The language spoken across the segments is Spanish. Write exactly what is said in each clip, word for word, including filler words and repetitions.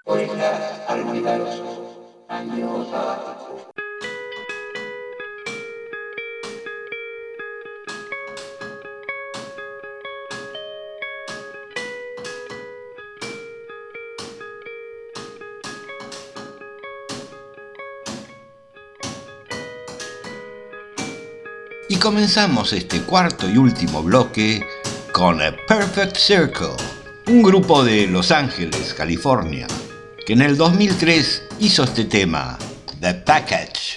Orejas almohadadas, año sabático. Y comenzamos este cuarto y último bloque con A Perfect Circle, un grupo de Los Ángeles, California, que en el dos mil tres hizo este tema, The Package.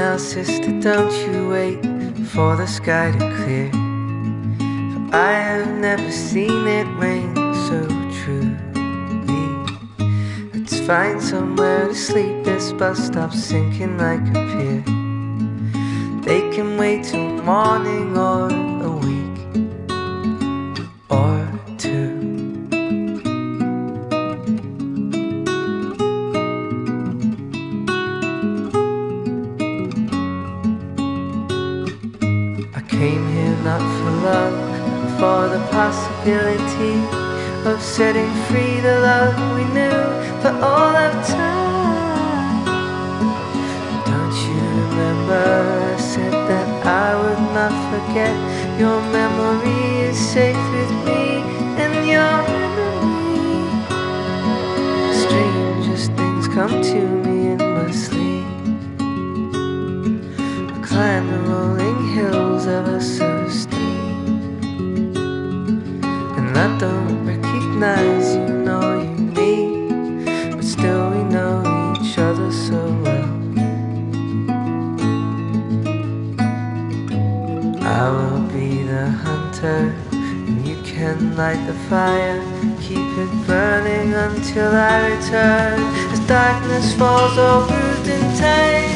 now, sister, don't you wait for the sky to clear, for I have never seen it rain so truly. Let's find somewhere to sleep, this bus stop sinking like a pier. They can wait till morning or a week or two. I came here not for love, but for the possibility of setting free the love we knew for all of time. Don't you remember I said that I would not forget? Your memory is safe with me and your memory. Strangest things come to me in my sleep. I climb the rolling hills ever so steep, and I don't recognize you nor you me, but still we know each other so well. I will be the hunter, and you can light the fire. Keep it burning until I return, as darkness falls all bruised and tired.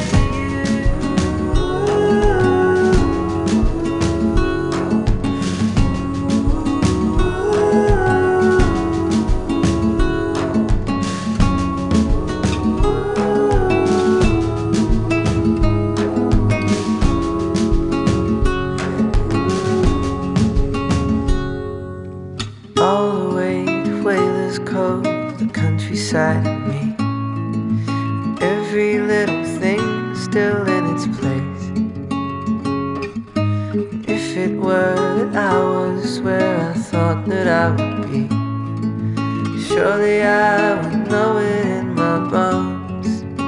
Inside of me, every little thing still in its place. If it were that I was where I thought that I would be, surely I would know it in my bones.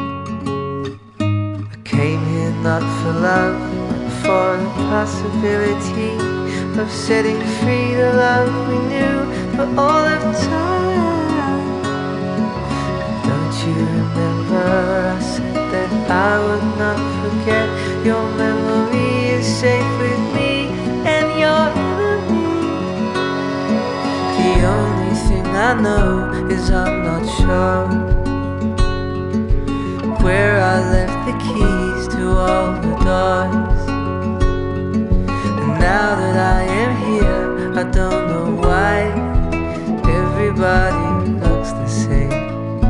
I came here not for love, but for the possibility of setting free the love we knew for all of time. You remember I said that I would not forget. Your memory is safe with me and your enemy. The only thing I know is I'm not sure where I left the keys to all the doors. And now that I am here, I don't know why everybody looks the same.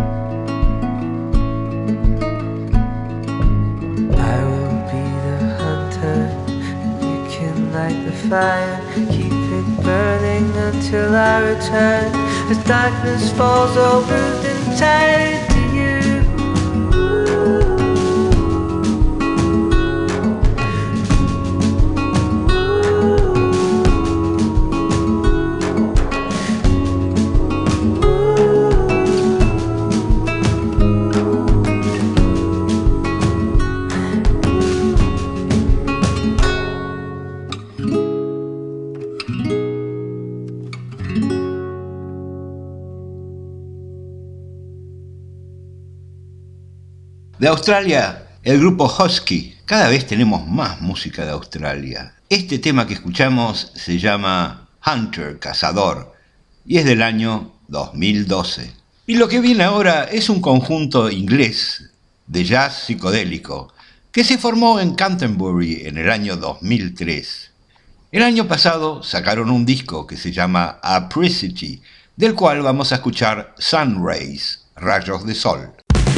Light the fire, keep it burning until I return, as darkness falls all bruised and tired to you. De Australia, el grupo Husky. Cada vez tenemos más música de Australia. Este tema que escuchamos se llama Hunter, Cazador, y es del año dos mil doce. Y lo que viene ahora es un conjunto inglés de jazz psicodélico que se formó en Canterbury en el año dos mil tres. El año pasado sacaron un disco que se llama Apricity, del cual vamos a escuchar Sun Rays, Rayos de Sol.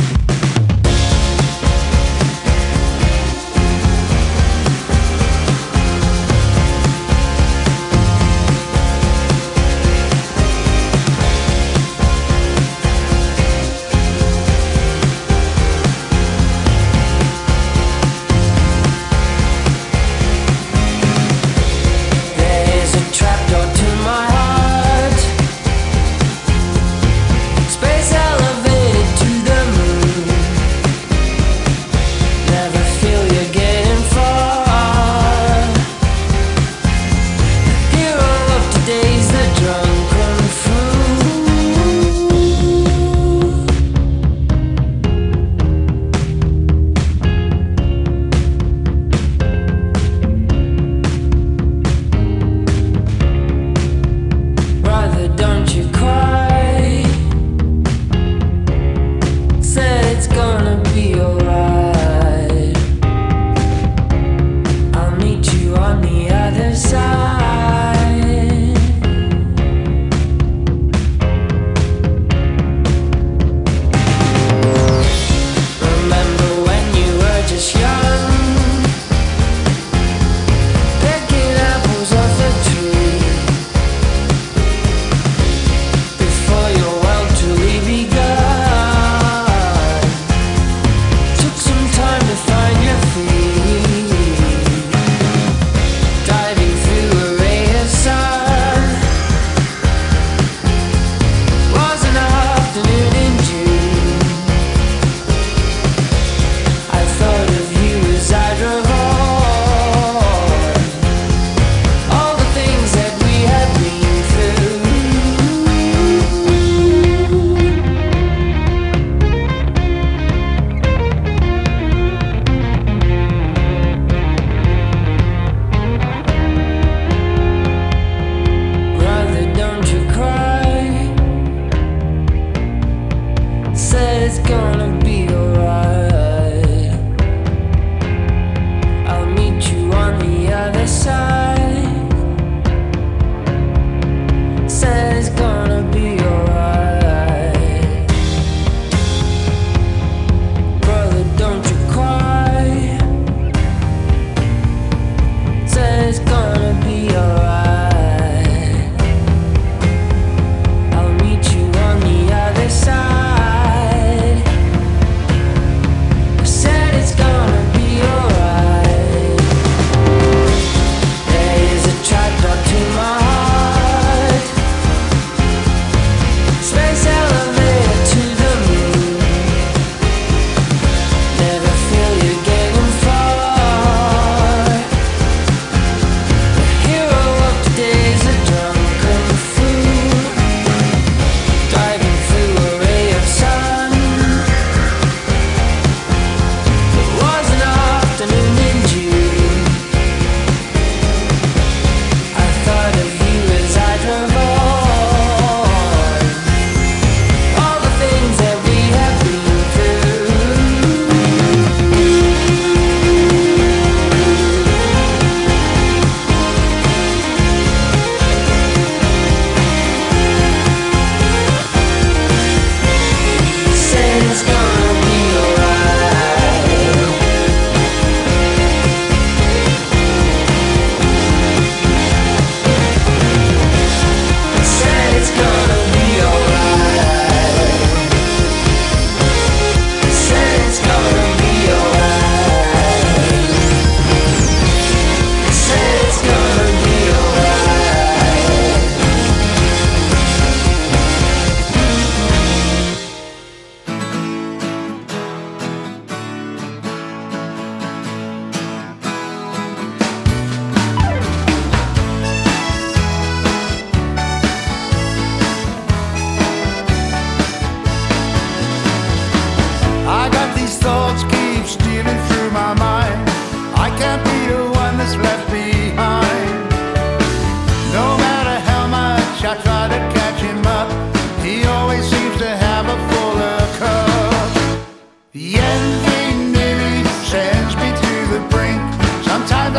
Space elevated to the moon.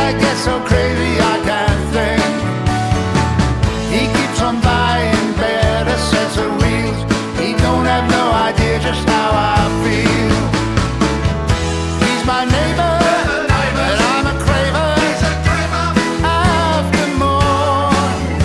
I get so crazy I can't think. He keeps on buying better sets of wheels. He don't have no idea just how I feel. He's my neighbor, but I'm a craver. After more.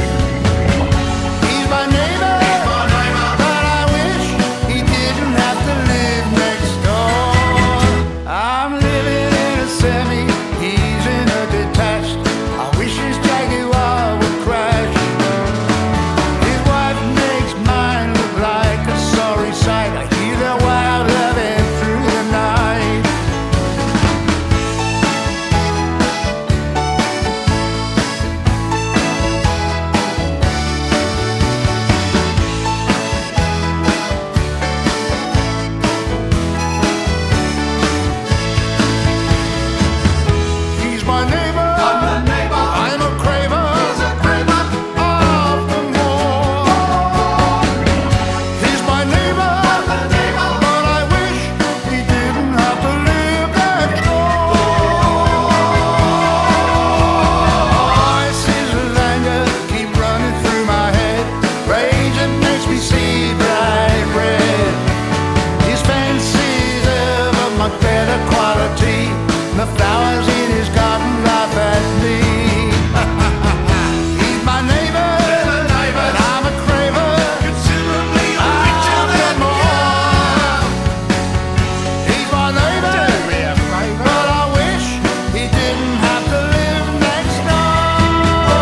He's my neighbor, but I wish he didn't have to live next door. I'm living in a semi, he's in a detached. I wish his Jaguar would crash. His wife makes mine look like a sorry sight. I hear their wild loving through the night. He's my neighbor, I'm a neighbor, I'm a craver, he's a craver, after more. He's my neighbor, I'm a neighbor, but I wish he didn't have to live next door. Voices of anger keep running through my head. Rage that makes me see bright red. His fancies of a much better quality. The flowers in his garden laugh at me. He's my neighbor, but I'm a craver. Considerably richer than more. He's my neighbor, but I wish he didn't have to live next door.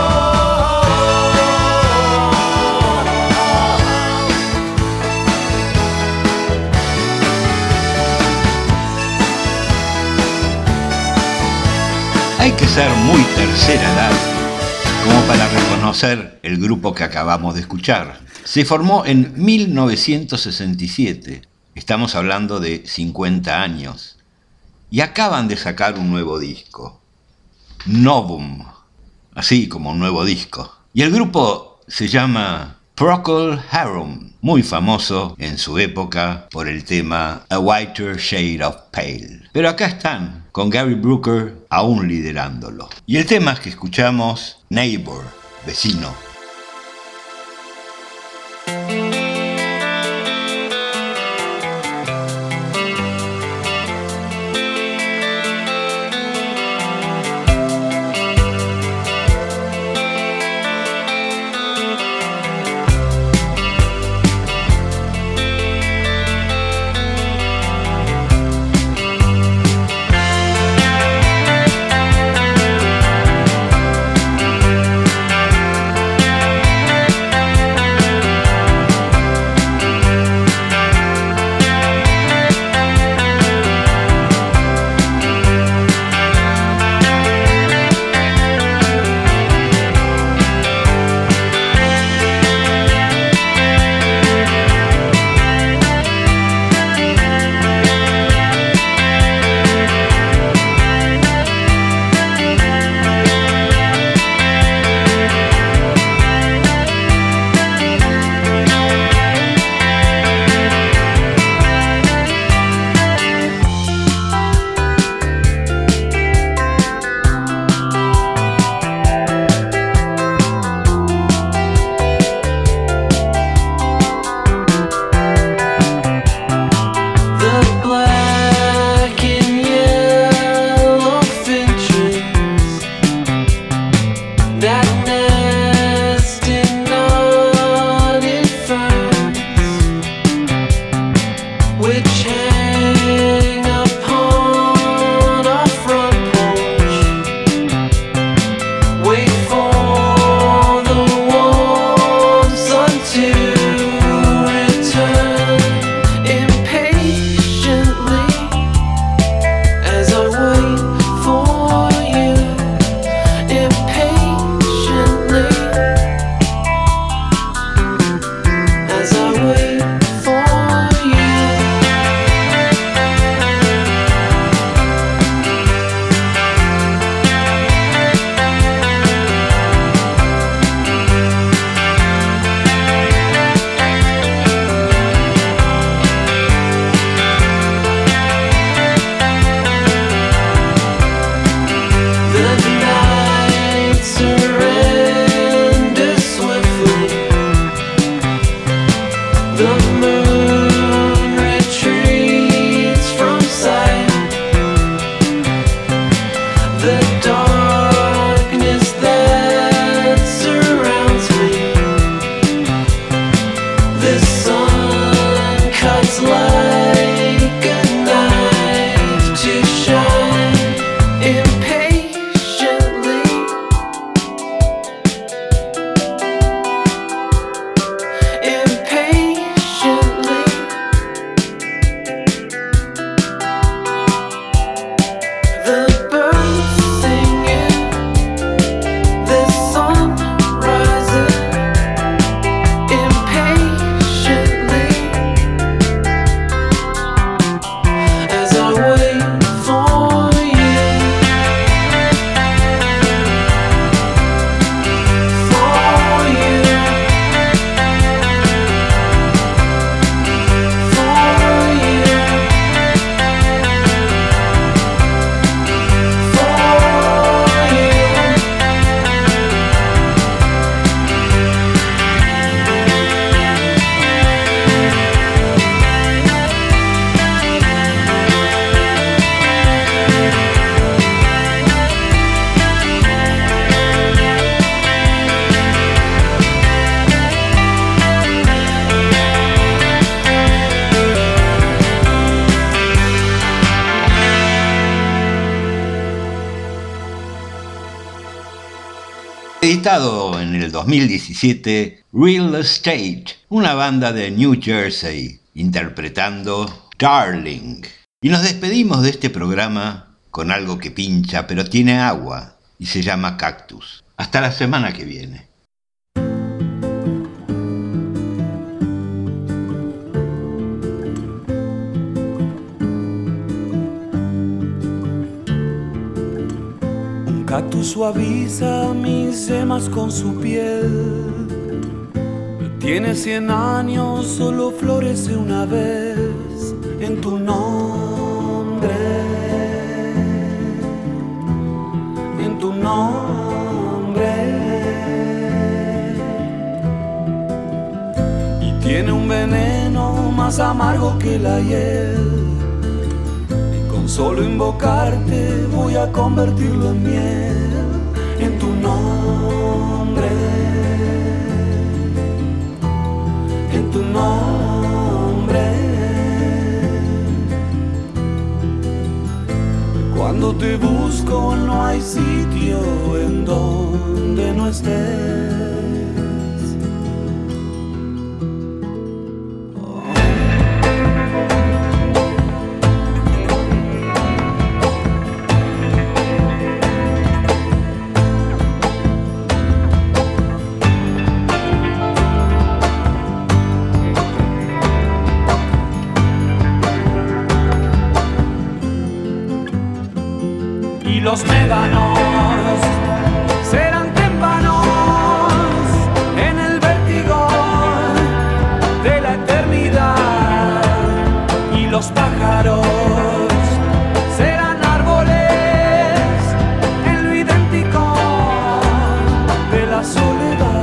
Hay que ser muy tercera edad como para reconocer el grupo que acabamos de escuchar. Se formó en mil novecientos sesenta y siete, estamos hablando de cincuenta años, y acaban de sacar un nuevo disco, Novum, así como un nuevo disco. Y el grupo se llama Procol Harum, muy famoso en su época por el tema A Whiter Shade of Pale. Pero acá están, con Gary Brooker aún liderándolo. Y el tema que escuchamos, Neighbor, vecino. He's Editado en el dos mil diecisiete, Real Estate, una banda de New Jersey, interpretando Darling. Y nos despedimos de este programa con algo que pincha pero tiene agua y se llama Cactus. Hasta la semana que viene. Cactus suaviza mis yemas con su piel. Tiene cien años, solo florece una vez en tu nombre, en tu nombre. Y tiene un veneno más amargo que la hiel. Solo invocarte voy a convertirlo en miel, en tu nombre, en tu nombre. Cuando te busco no hay sitio en donde no estés. Los médanos serán témpanos en el vértigo de la eternidad, y los pájaros serán árboles en lo idéntico de la soledad.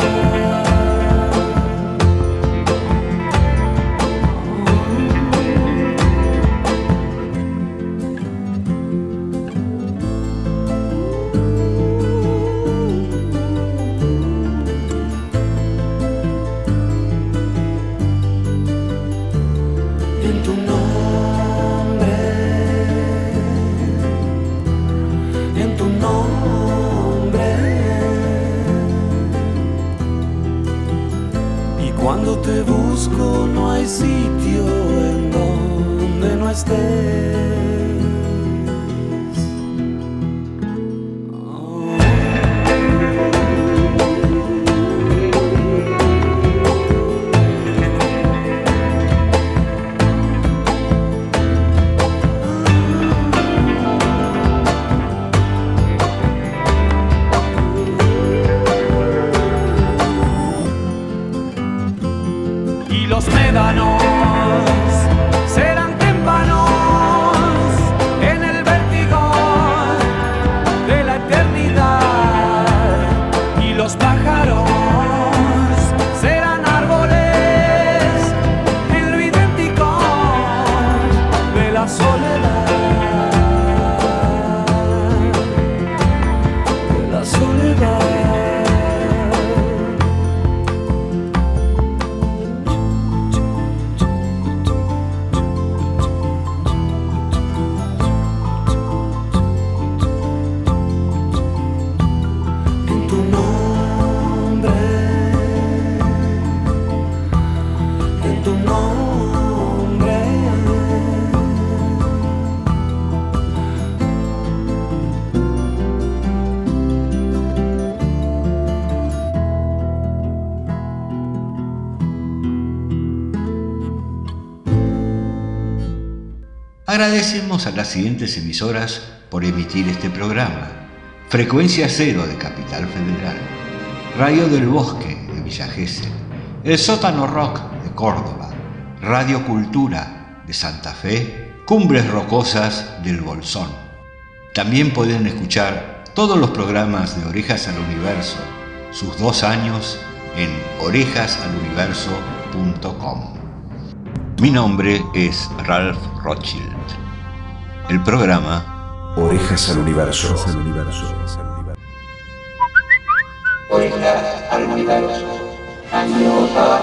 Cuando te busco no hay sitio en donde no estés. Los médanos serán témpanos en el vértigo de la eternidad, y los pájaros serán árboles Agradecemos a las siguientes emisoras por emitir este programa: Frecuencia Cero de Capital Federal, Radio del Bosque de Villa Gesell, El Sótano Rock de Córdoba, Radio Cultura de Santa Fe, Cumbres Rocosas del Bolsón. También pueden escuchar todos los programas de Orejas al Universo, sus dos años, en orejas al universo punto com. Mi nombre es Ralph Rothschild. El programa Orejas al Universo. Orejas al Universo. Año